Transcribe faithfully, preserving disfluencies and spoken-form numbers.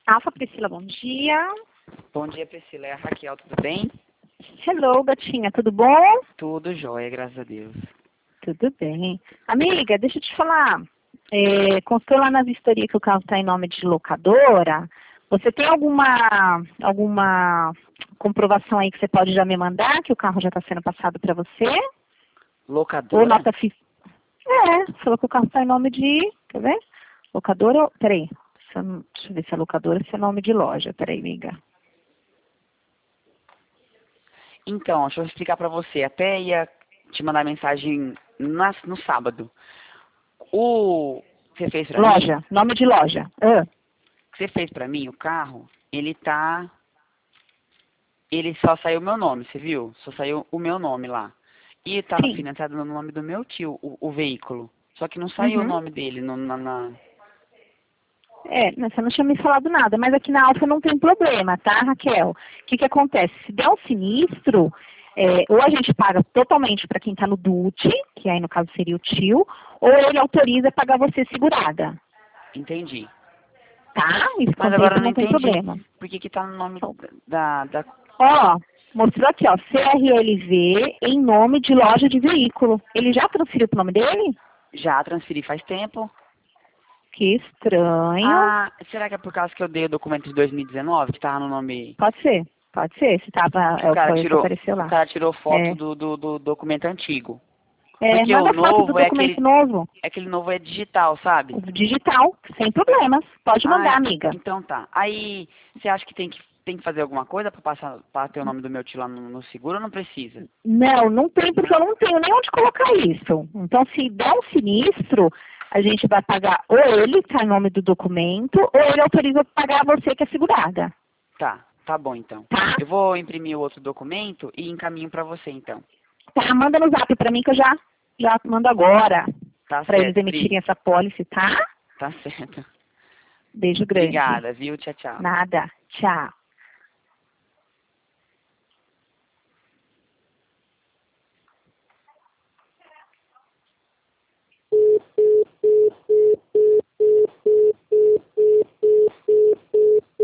Alfa Priscila, bom dia. Bom dia, Priscila. É a Raquel, tudo bem? Hello, gatinha, tudo bom? Tudo jóia, graças a Deus. Tudo bem. Amiga, deixa eu te falar. É, constou lá na vistoria que o carro está em nome de locadora. Você tem alguma, alguma comprovação aí que você pode já me mandar, que o carro já está sendo passado para você? Locadora? Ou nota fiscal? É, falou que o carro está em nome de, quer ver? Locadora, peraí. Se eu não- Deixa eu ver se é locadora, se é nome de loja. Peraí, amiga. Então, deixa eu explicar pra você. Até ia te mandar mensagem na- no sábado. O que você fez pra mim, Loja, nome de loja. Ah, o que você fez pra mim, o carro, ele tá... Ele só saiu o meu nome, você viu? Só saiu o meu nome lá. E tava sim. financiado no nome do meu tio, o, o veículo. Só que não saiu o Uhum. nome dele no, na, na... É, mas você não tinha me falado nada, mas aqui na Alfa não tem problema, tá, Raquel? O que que acontece? Se der um sinistro, é, ou a gente paga totalmente para quem está no D U T, que aí no caso seria o tio, ou ele autoriza a pagar você segurada, Entendi. tá? Isso Mas quanto a agora isso eu não não tem entendi problema. por que que tá no nome da, da... Ó, mostrou aqui, ó, C R L V em nome de loja de veículo. Ele já transferiu pro nome dele? Já transferi faz tempo. Que estranho. Ah, será que é por causa que eu dei o documento de dois mil e dezenove, que tava no nome... Pode ser, pode ser, se tava, Que o é, cara foi o que tirou, apareceu que o lá. cara tirou foto É. do, do, do documento antigo. É, Porque o manda foto do novo é documento aquele, novo. é aquele novo é digital, sabe? Digital, sem problemas. Pode Ah, mandar, amiga. então tá. Aí, você acha que tem que, tem que fazer alguma coisa pra passar, pra ter o nome do meu tio lá no, no seguro ou não precisa? Não, não tem, porque eu não tenho nem onde colocar isso. Então, se der um sinistro, a gente vai pagar ou ele, tá em nome do documento, ou ele autoriza a pagar você que é segurada. Tá, tá bom então. Tá? Eu vou imprimir o outro documento e encaminho pra você então. Tá, manda no zap pra mim que eu já, já mando agora. Tá Pra eles certo, emitirem Pri. essa pólice, tá? Tá certo. Beijo grande. Obrigada, viu? Tchau, tchau. Nada. Tchau.